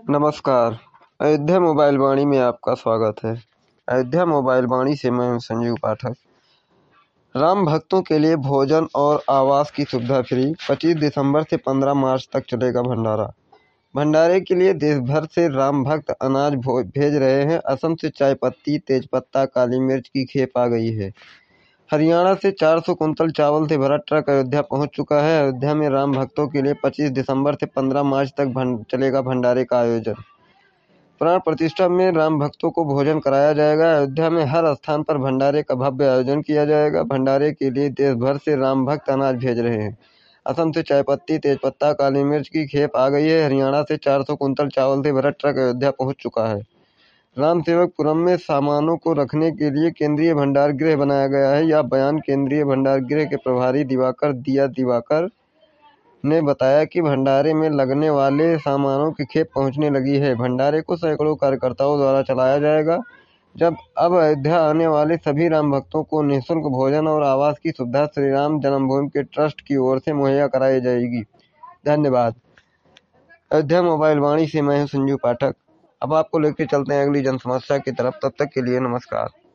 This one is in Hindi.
नमस्कार। अयोध्या मोबाइल वाणी में आपका स्वागत है। अयोध्या मोबाइल वाणी से मैं हूं संजीव पाठक। राम भक्तों के लिए भोजन और आवास की सुविधा फ्री। 25 दिसंबर से 15 मार्च तक चलेगा भंडारा। भंडारे के लिए देश भर से राम भक्त अनाज भेज रहे हैं। असम से चाय पत्ती, तेजपत्ता, काली मिर्च की खेप आ गई है। हरियाणा से 400 कुंतल चावल से भरा ट्रक अयोध्या पहुंच चुका है। अयोध्या में राम भक्तों के लिए 25 दिसंबर से 15 मार्च तक चलेगा भंडारे का आयोजन। प्राण प्रतिष्ठा में राम भक्तों को भोजन कराया जाएगा। अयोध्या में हर स्थान पर भंडारे का भव्य आयोजन किया जाएगा। भंडारे के लिए देश भर से राम भक्त अनाज भेज रहे हैं। असम से चाय पत्ती, तेजपत्ता, काली मिर्च की खेप आ गई है। हरियाणा से 400 कुंतल चावल से भरा ट्रक अयोध्या पहुंच चुका है। रामसेवकपुरम में सामानों को रखने के लिए केंद्रीय भंडार गृह बनाया गया है। यह बयान केंद्रीय भंडार गृह के प्रभारी दिवाकर ने बताया कि भंडारे में लगने वाले सामानों की खेप पहुंचने लगी है। भंडारे को सैकड़ों कार्यकर्ताओं द्वारा चलाया जाएगा। अब अयोध्या आने वाले सभी राम भक्तों को निःशुल्क भोजन और आवास की सुविधा श्री राम जन्मभूमि के ट्रस्ट की ओर से मुहैया कराई जाएगी। धन्यवाद। अयोध्या मोबाइल वाणी से मैं हूं संजीव पाठक। अब आपको लेकर चलते हैं अगली जन समस्या की तरफ। तब तक के लिए नमस्कार।